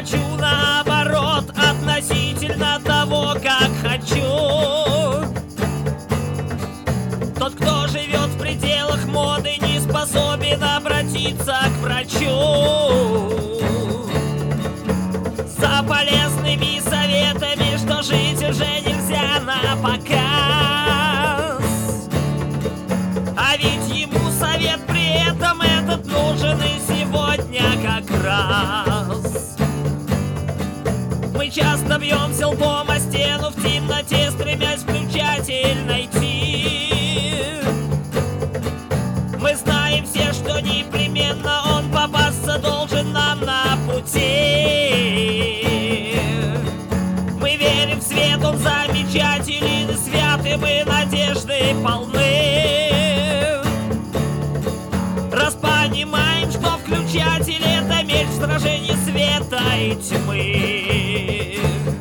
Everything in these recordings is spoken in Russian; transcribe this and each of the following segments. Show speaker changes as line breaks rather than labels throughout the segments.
хочу наоборот относительно того, как хочу. Тот, кто живет в пределах моды, не способен обратиться к врачу за полезными советами, что жить уже нельзя на показ. А ведь ему совет при этом этот нужен и сегодня как раз. Мы часто бьемся лбом о стену в темноте, стремясь включатель найти. Мы знаем все, что непременно он попасться должен нам на пути. Мы верим в свет, он замечателен и свят, и мы надежды полны. Раз понимаем, что включатель — это меч в сражении света и тьмы.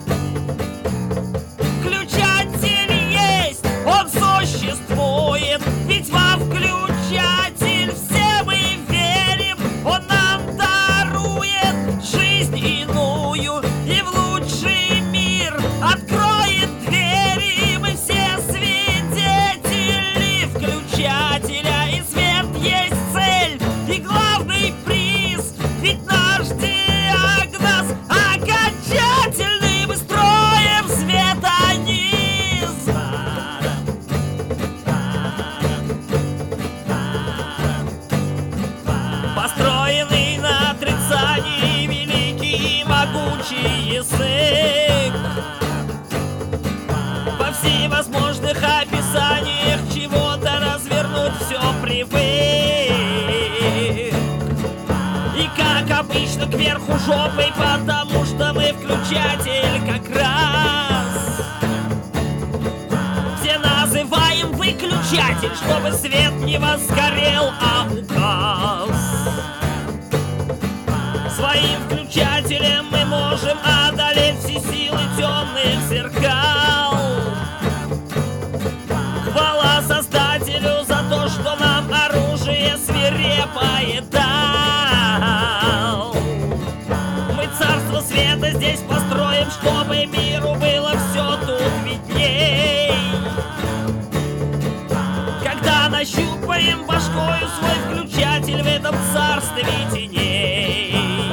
Включатель есть, он существует, ведь во включатель все мы верим. Он нам дарует жизнь иную и в лучший мир откроет двери. Мы все свидетели включателя, и свет есть цель и главный приз. Ведь наш диагноз окончательный, мы строим светониз. Построенный на отрицании великий и могучий язык, во всевозможных описаниях чего-то развернуть все привык. И как обычно кверху жопой, потому что мы включатель как раз. Все называем выключатель, чтобы свет не возгорел, а угас. Своим включателем мы можем одолеть все силы темных зеркал. Хвала Создателю за то, что нам оружие свирепое дал. Мы царство света здесь построим, чтобы миру было все тут видней. Когда нащупаем башкою свой включатель в этом царстве теней.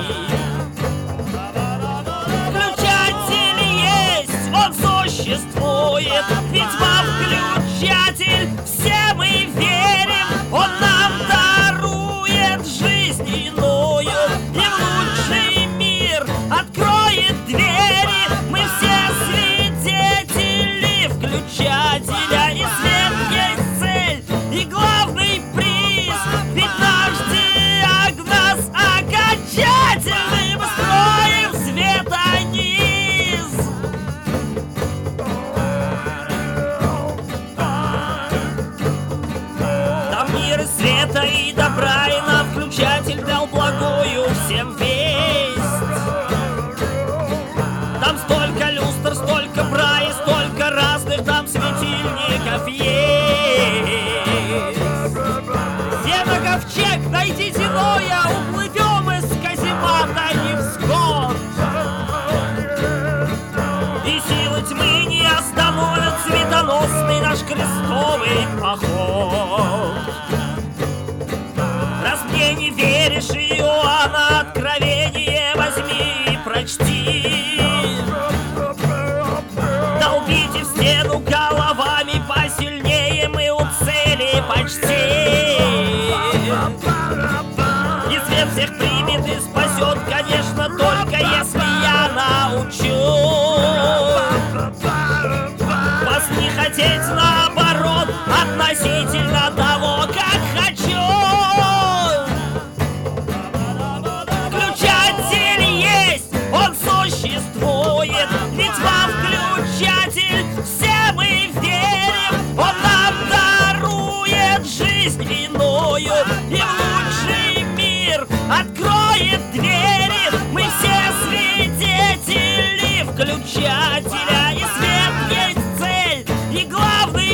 Включатель есть, он существует, ведь во включатель все мы верим. Он нам дарует жизнь иную и в лучший мир откроет двери. Мы все свидетели включателя, и свет есть цель и главный приз. Ведь наш диагноз окончательный, мы строим светониз. Там мир и света и добра, и нам включатель дал благую всем весть. Там столько люстр, столько бра и столько разных там светильников есть. Где на ковчег найдите Ноя, уплывем из каземата невзгод. И силы тьмы не остановят светоносный наш крестовый поход. Раз мне не веришь, Иоанна Откровение возьми и прочти. Долбите в стену головами посильнее, мы у цели почти. И свет всех примет и спасет, конечно, только если я научу вас не хотеть наоборот относительно того, как хочу. Включатель есть, он существует, ведь во включатель все мы верим. Он нам дарует жизнь иную и в лучший мир откроет двери. Мы все свидетели включателя, и свет есть цель и главный